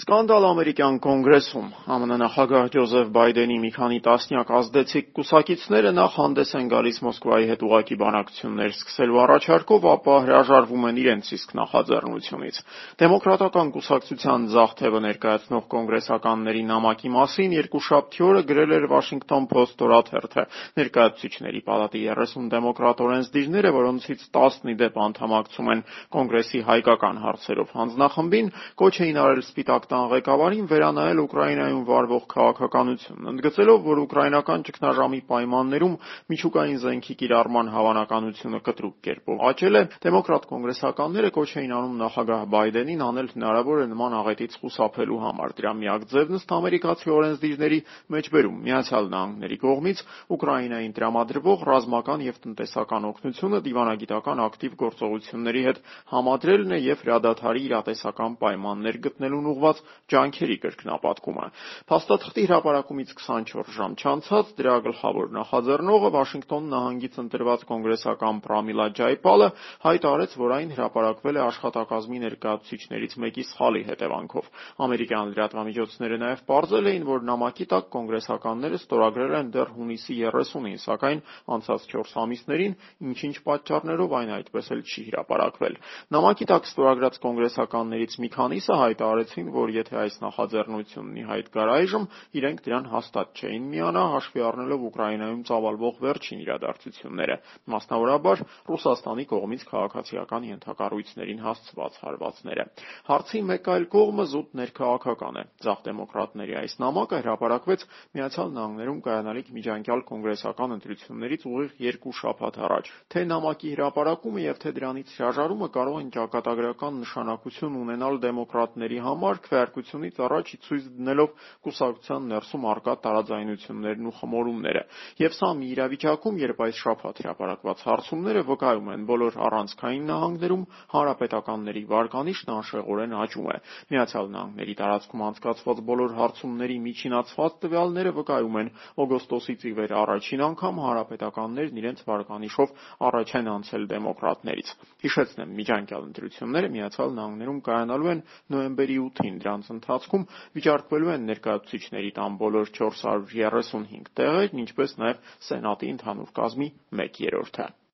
Սկանդալ ամերիկյան կոնգրեսում ԱՄՆ նախագահ Ջոզեֆ Բայդենի մի քանի տասնյակ ազդեցիկ կուսակիցները նախ հանդես են գալիս Մոսկվայի հետ ուղղակի բանակցություններ սկսելու առաջարկով, ապա հրաժարվում են իրենց իսկ նախաձեռնությունից։ Դեմոկրատական կուսակցության ձախ թևը ներկայացնող կոնգրեսականների նամակի մասին երկուշաբթի օրը գրել էր Washington Post օրաթերթը։ Ներկայացուցիչների պալատի 30 դեմոկրատ օրենսդիրները, որոնցից 10-ի դեպ անդամակցում են կոնգրեսի հայկական հարցերով հանձնախմբին, կոչ էին արել Սպիտակ տան ղեկավարին վերանայել Ուկրաինայում վարվող քաղաքականությունն, ընդգծելով, որ ուկրաինական ճգնաժամի պայմաններում միջուկային զենքի կիրառման հավանականությունը կտրուկ կերպով աճել է, դեմոկրատ կոնգրեսականները կոչ էին անում նախագահ Բայդենին անել հնարավոր է նման աղետից խուսափելու համար։ Դրա միակ ձևն ըստ ամերիկացի օրենսդիրների մեջբերում Միացյալ Նահանգների կողմից Ուկրաինային տրամադրվող ռազմական և տնտեսական օգնությունը դիվանագիտական ակտիվ գործողությունների հետ համադրելն է և հրադադարի իրատեսական պայմաններ գտնելուն ուղղված ջանքերի կրկնապատկումը։ Փաստաթղթի հրապարակումից 24 ժամ չանցած դրա գլխավոր նախաձեռնողը Վաշինգտոն նահանգից ընտրված կոնգրեսական Պրամիլա Ջայպալը հայտարարեց, որ այն հրապարակվել է աշխատակազմի ներկայացուցիչներից մեկի սխալի հետևանքով։ Ամերիկյան լրատվամիջոցները նաև պարզել էին, որ նամակի տակ կոնգրեսականները ստորագրել են դեռ հունիսի 30-ին, սակայն անցած 4 ամիսներին ինչ-ինչ պատճառներով այն այդպես էլ չի հրապարակվել։ Նամակի տակ ստորագրած կոնգրեսականներից մի քանիսը հայտարարեցին, որ եթե այս նախաձեռնությունն ի հայտ գար այժմ, իրենք դրան հաստատ չէին միանա, հաշվի առնելով Ուկրաինայում ծավալվող վերջին իրադարձությունները, մասնավորաբար Ռուսաստանի կողմից քաղաքացիական ենթակառույցներին հասցված հարվածները։ Հարցի մեկ այլ կողմը զուտ ներքաղաքական է։ Ձախ դեմոկրատների այս նամակը հրապարակվեց Միացյալ Նահանգներում կայանալիք միջանկյալ կոնգրեսական ընտրություններից ուղիղ 2 շաբաթ առաջ։ Թե նամակի հրապարակումը և թե դրանից հրաժարումը կարող են ճակատագրական նշանակություն ունենալ դեմոկրատների համար, քվեարկությունից առաջ ի ցույց դնելով կուսակցության ներսում առկա տարաձայնություններն ու խմորումները։ Եվ սա մի իրավիճակում, երբ այս շաբաթ հրապարակված հարցումները վկայում են բոլոր առանցքային նահանգներում հանրապետականների վարկանիշն անշեղորեն աճում է։ Միացյալ Նահանգների տարածքում անցկացված բոլոր հարցումների միջինացված տվյալները վկայում են օգոստոսից ի վեր առաջին անգամ հանրապետականներն իրենց վարկանիշով առաջ են անցել դեմոկրատներից։ Հիշեցնեմ, միջանկյալ ընտրությունները Միացյալ Նահանգներում կայանալու են նոյեմբերի 8-ին, դրանց ընթացքում վիճարկվելու են ներկայացուցիչների տան բոլոր 435 տեղերն, ինչպես նաև Սենատի ընդհանուր կազմի 1/3-ը։